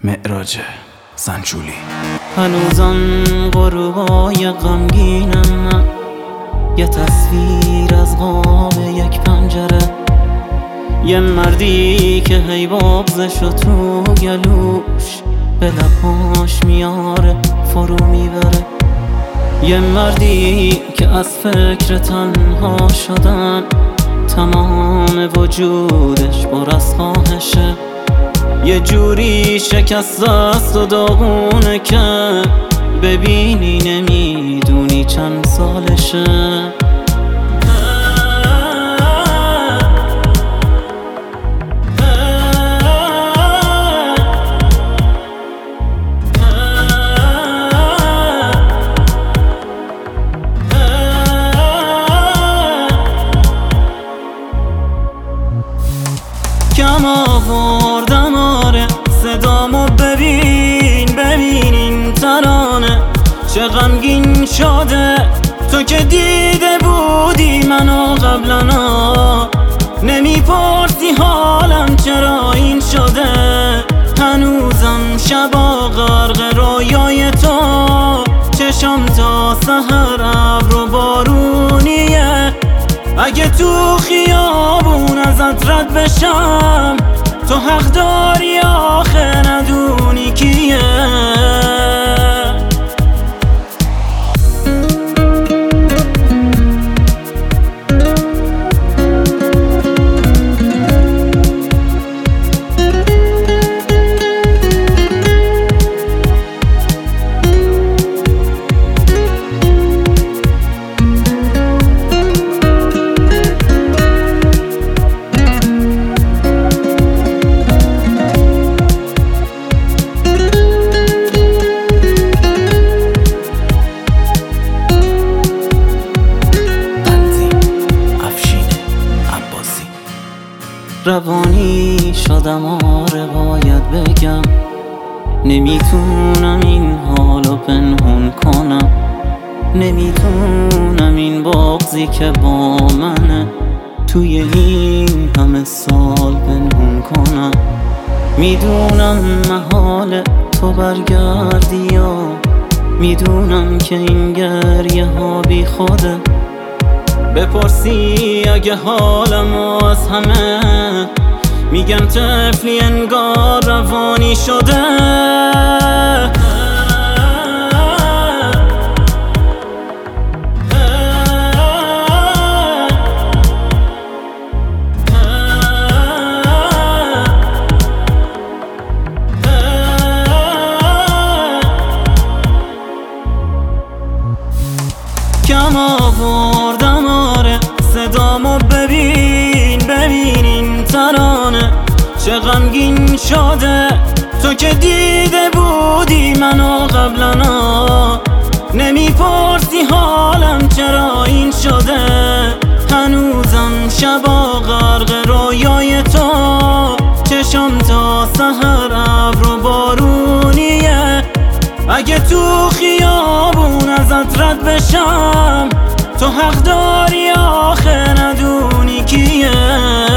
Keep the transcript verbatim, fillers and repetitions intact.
معراج سنچولی. هنوزم غروبای غمگینم من، یه تصویر از قاب یک پنجره، یه مردی که هی بغضشو تو گلوش به لبهاش میاره فرو میبره، یه مردی که از فکر تنها شدن تمام وجودش پر از خواهشه، یه جوری شکست است و داغونه که ببینی نمیدونی چند سالشه. کم آوردم آره صدامو ببین ببین این ترانه چه غمگین شده، تو که دیده بودی منو قبلنا، نمیپرسی حالم چرا این شده، هنوزم شبا غرق رویای تو، چشم تا سحر ابر و بارونیه، اگه تو خیابون ازت رد بشم تو حق داری آخه ندونی کیه. روانی شدم آره باید بگم، نمیتونم این حالو پنهون کنم، نمیتونم این بغضی که با منه توی این همه سال پنهون کنم، میدونم محال تو برگردی و میدونم که این گریه ها بی خوده، بپرسی اگه حالمو از همه میگم طفلی انگار روانی شده. کم آوردم آره صدامو ببین ببین این ترانه چه غمگین شده، تو که دیده بودی منو قبلنا، نمیپرسی حالم چرا این شده، هنوزم شبا غرق رویای تو، چشم تا سحر ابر و بارونیه، اگه تو خیابون ازت رد بشم تو حق داری آخه ندونی کیه.